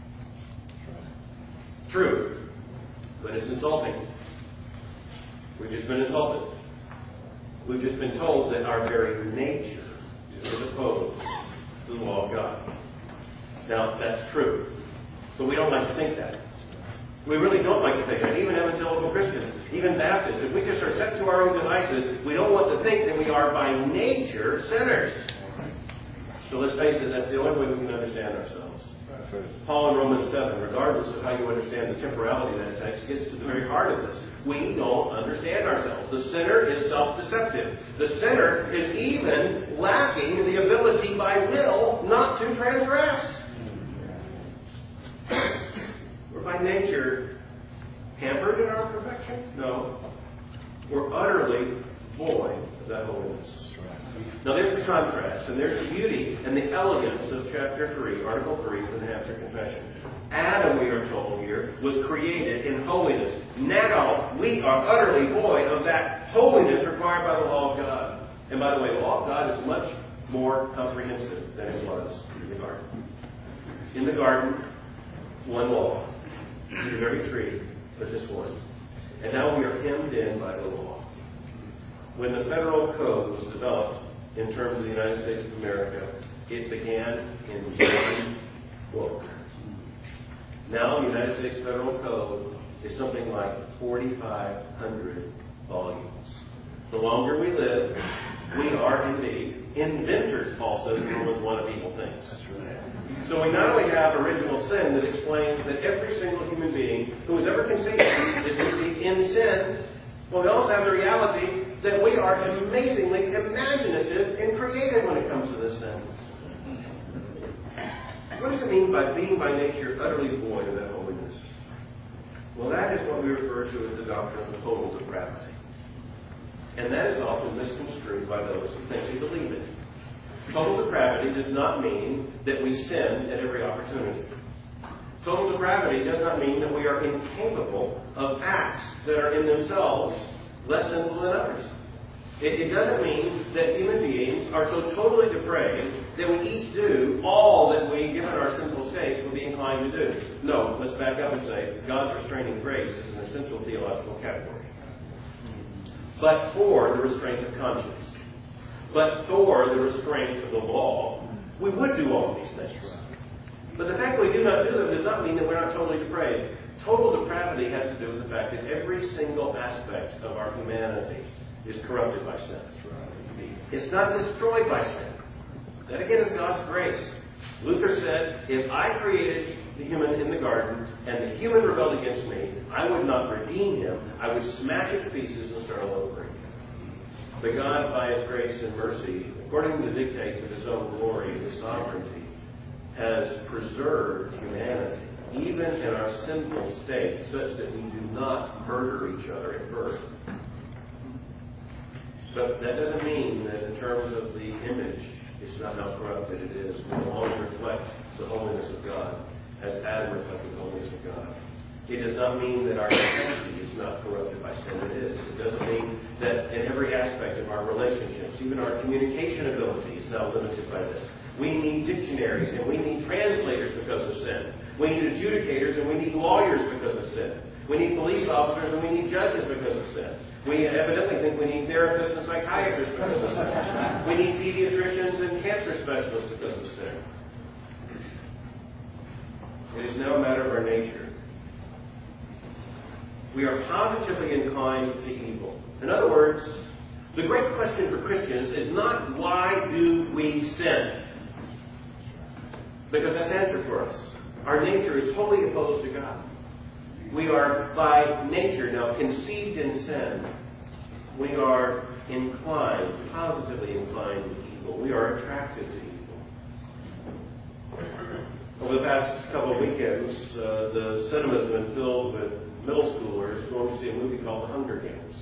Speaker 1: True, but it's insulting. We've just been insulted. We've just been told that our very nature is opposed to the law of God. Now, that's true. But we don't like to think that. We really don't like to think that. Even evangelical Christians, even Baptists, if we just are set to our own devices, we don't want to think that we are by nature sinners. So let's face it, that's the only way we can understand ourselves. Paul in Romans 7, regardless of how you understand the temporality of that text, gets to the very heart of this. We don't understand ourselves. The sinner is self-deceptive. The sinner is even lacking the ability by will not to transgress. We're by nature hampered in our perfection? No. We're utterly void of that holiness. Now there's the contrast, and there's the beauty and the elegance of chapter 3, article 3 of the New Hampshire Confession. Adam, we are told here, was created in holiness. Now we are utterly void of that holiness required by the law of God. And by the way, the law of God is much more comprehensive than it was in the garden. In the garden, one law. Eat of every tree, but this one. And now we are hemmed in by the law. When the federal code was developed in terms of the United States of America, it began in one book. Now the United States Federal Code is something like 4,500 volumes. The longer we live, we are indeed inventors, Paul says in Romans 1, of evil things. So we not only have original sin that explains that every single human being who has ever conceived is conceived in sin, but we also have the reality that we are amazingly imaginative and creative when it comes to this sin. What does it mean by being by nature utterly void of that holiness? Well, that is what we refer to as the doctrine of total depravity. And that is often misconstrued by those who think they believe it. Total depravity does not mean that we sin at every opportunity. Total depravity does not mean that we are incapable of acts that are in themselves less sinful than others. It doesn't mean that human beings are so totally depraved that we each do all that we, given our sinful state, will be inclined to do. No, let's back up and say God's restraining grace is an essential theological category. But for the restraints of conscience, but for the restraints of the law, we would do all of these things. But the fact that we do not do them does not mean that we're not totally depraved. Total depravity has to do with the fact that every single aspect of our humanity is corrupted by sin. It's not destroyed by sin. That again is God's grace. Luther said, if I created the human in the garden and the human rebelled against me, I would not redeem him. I would smash it to pieces and start all over again. But God, by His grace and mercy, according to the dictates of His own glory and His sovereignty, has preserved humanity, even in our sinful state, such that we do not murder each other at birth. But that doesn't mean that in terms of the image, it's not how corrupted it is. We will always reflect the holiness of God, as Adam reflected the holiness of God. It does not mean that our humanity is not corrupted by sin. It is. It doesn't mean that in every aspect of our relationships, even our communication ability is now limited by this. We need dictionaries and we need translators because of sin. We need adjudicators and we need lawyers because of sin. We need police officers and we need judges because of sin. We evidently think we need therapists and psychiatrists because of sin. We need pediatricians and cancer specialists because of sin. It is now a matter of our nature. We are positively inclined to evil. In other words, the great question for Christians is not why do we sin? Because that's answered for us. Our nature is wholly opposed to God. We are by nature now conceived in sin. We are inclined, positively inclined to evil. We are attracted to evil. Over the past couple of weekends, the cinemas have been filled with middle schoolers going to see a movie called The Hunger Games.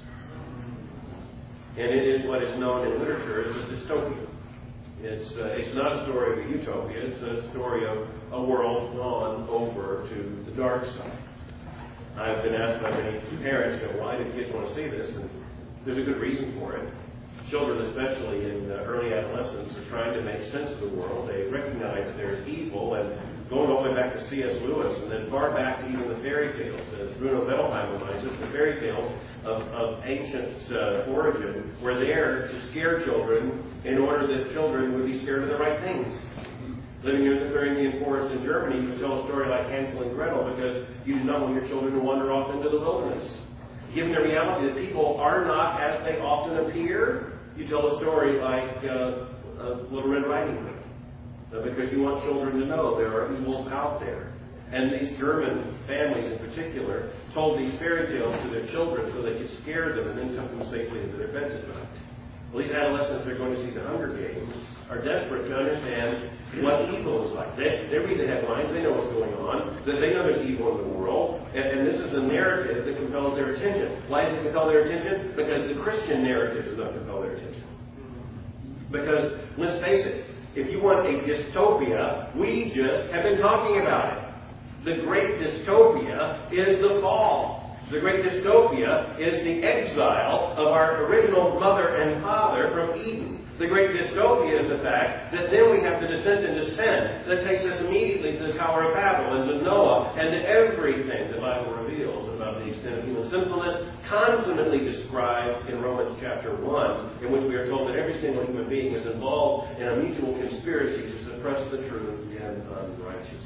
Speaker 1: And it is what is known in literature as a dystopia. It's not a story of a utopia. It's a story of a world gone over to the dark side. I've been asked by many parents, why do kids want to see this? And there's a good reason for it. Children, especially in early adolescence, are trying to make sense of the world. They recognize that there's evil, and going all the way back to C.S. Lewis, and then far back to even the fairy tales, as Bruno Bettelheim reminds us, the fairy tales of ancient origin were there to scare children in order that children would be scared of the right things. Living in the Thuringian forest in Germany, you could tell a story like Hansel and Gretel because you do not want your children to wander off into the wilderness. Given the reality that people are not as they often appear, you tell a story like Little Red Riding Hood. Because you want children to know there are evils out there. And these German families in particular told these fairy tales to their children so they could scare them and then tuck them safely into their beds at night. Well, these adolescents that are going to see the Hunger Games are desperate to understand what evil is like. They read the headlines, they know what's going on, that they know there's evil in the world, and this is a narrative that compels their attention. Why does it compel their attention? Because the Christian narrative does not compel their attention. Because, let's face it, if you want a dystopia, we just have been talking about it. The great dystopia is the fall. The great dystopia is the exile of our original mother and father from Eden. The great dystopia is the fact that then we have the descent into sin that takes us immediately to the Tower of Babel and to Noah and to everything the Bible reveals about the extent of human sinfulness, consummately described in Romans chapter 1, in which we are told that every single human being is involved in a mutual conspiracy to suppress the truth in unrighteousness.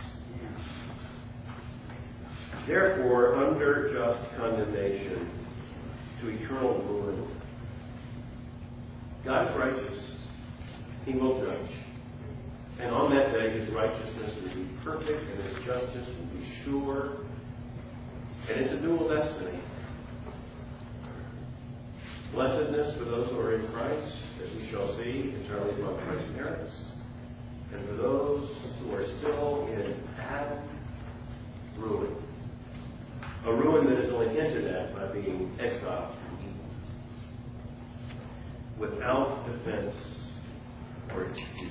Speaker 1: Therefore, under just condemnation to eternal ruin, God is righteous. He will judge. And on that day, His righteousness will be perfect and His justice will be sure. And it's a dual destiny. Blessedness for those who are in Christ, as we shall see eternally among Christ's parents. And for those who are still in Adam, ruin. A ruin that is only hinted at by being exiled from Eden. Without defense or excuse.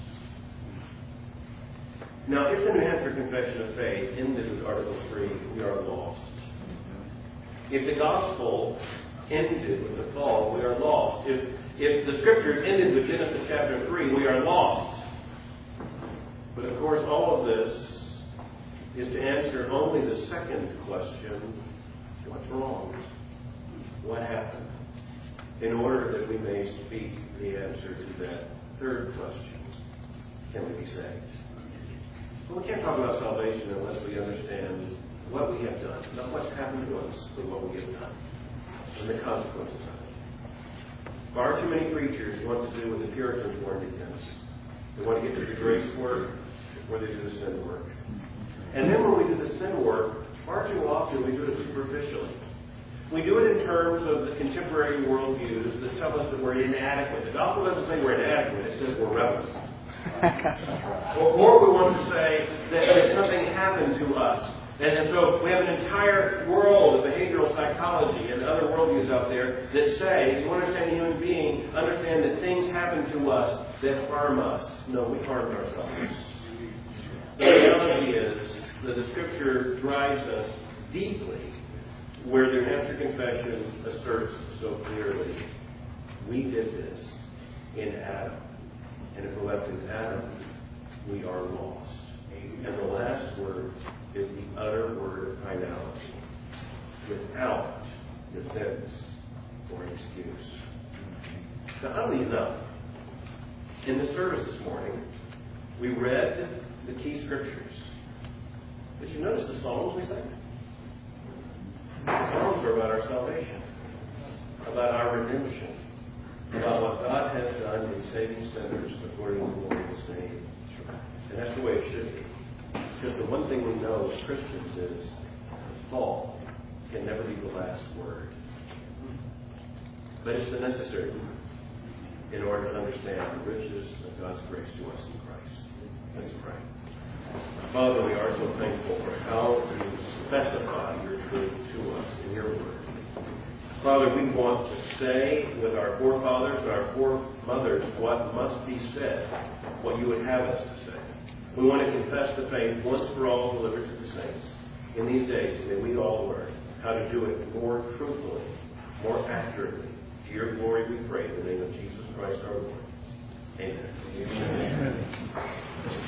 Speaker 1: Now, if the New Hampshire Confession of Faith ended with Article 3, we are lost. If the Gospel ended with the fall, we are lost. If the Scriptures ended with Genesis chapter 3, we are lost. But of course, all of this is to answer only the second question, what's wrong? What happened? In order that we may speak the answer to that third question, can we be saved? Well, we can't talk about salvation unless we understand what we have done, not what's happened to us, but what we have done, and the consequences of it. Far too many preachers want to do what the Puritans warned against. They want to get to the grace work before they do the sin work. And then when we do the sin work, far too often we do it superficially. We do it in terms of the contemporary worldviews that tell us that we're inadequate. The gospel doesn't say we're inadequate, it says we're rebels. Or we want to say that something happened to us. And so we have an entire world of behavioral psychology and other worldviews out there that say, if you understand the human being, understand that things happen to us that harm us. No, we harmed ourselves. The reality is that the Scripture drives us deeply where the New Hampshire Confession asserts so clearly, we did this in Adam. And if we're left in Adam, we are lost. And the last word is the utter word of finality, without defense or excuse. Now, oddly enough, in the service this morning, we read the key scriptures. Did you notice the Psalms we sang? The Psalms are about our salvation, about our redemption, about what God has done in saving sinners according to the glory of His name. And that's the way it should be. Because the one thing we know as Christians is the fall can never be the last word. But it's the necessary word in order to understand the riches of God's grace to us in Christ. Let's pray. Father, we are so thankful for how you specify your truth to us in your word. Father, we want to say with our forefathers and our foremothers what must be said, what you would have us to say. We want to confess the faith once for all delivered to the saints. In these days, may we all learn how to do it more truthfully, more accurately. To your glory we pray in the name of Jesus Christ our Lord. Amen. Amen.